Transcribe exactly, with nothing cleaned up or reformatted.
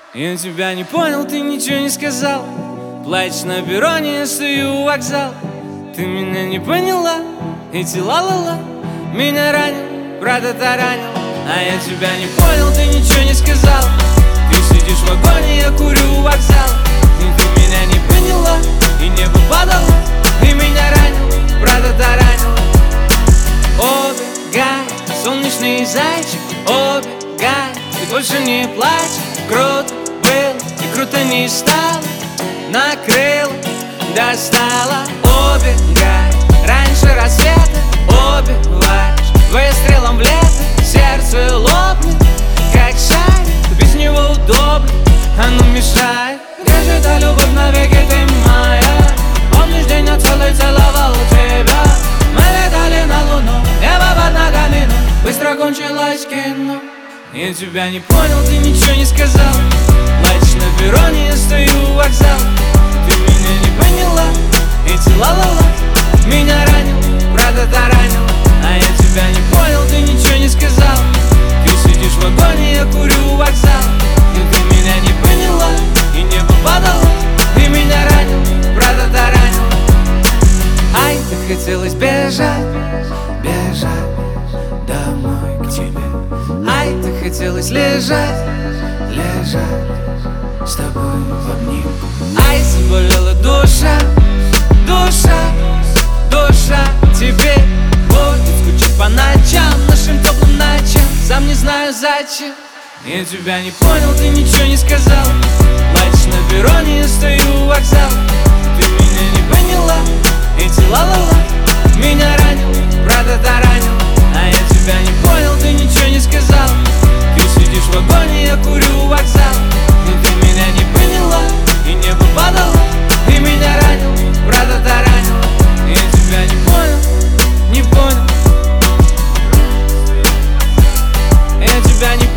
Я тебя не понял, ты ничего не сказал. Плачешь на перроне, я стою у вокзала. Ты меня не поняла, эти ла-ла-ла меня ранил, правда таранил. А я тебя не понял, ты ничего не сказал. Ты сидишь в вагоне, я курю у вокзала. И ты меня не поняла, и небо падало, и меня ранил, правда таранил. Убегай, солнечный зайчик, убегай, ты больше не плачь. Круто был и круто не стало, накрыл, достала. Убегай раньше рассвета, убиваешь выстрелом в лето. Сердце лопнет, как шарик, без него удобно, оно мешает. Где же та любовь навеки, ты моя? Помнишь день, я целый целовал тебя. Мы летали на луну, небо под ногами, но быстро кончилось кино. Я тебя не понял, ты ничего не сказал. Плачешь на перроне, я стою у вокзала. Ты меня не поняла, эти ла-ла-ла меня ранил, правда таранил. А я тебя не понял, ты ничего не сказал. Ты сидишь в вагоне, я курю у вокзала. И ты меня не поняла, и небо падало, и меня ранил, правда таранил. Ай, так хотелось бежать, бежать домой к тебе. Ай, так хотелось лежать, лежать с тобой в обнимку. Ай, заболела душа, душа, душа. Теперь будет скучать по ночам, нашим теплым ночам. Сам не знаю зачем. Я тебя не понял, ты ничего не сказал. Плачешь на перроне, я стою у вокзала. Ты меня не поняла, эти ла-ла-ла меня ранил, правда таранил. А я тебя не понял, ты ничего не сказал. Ты сидишь в вагоне, я курю у вокзала. И ты меня не поняла, и небо падало, и меня ранил, правда таранил. Я тебя не понял, не понял. Я тебя не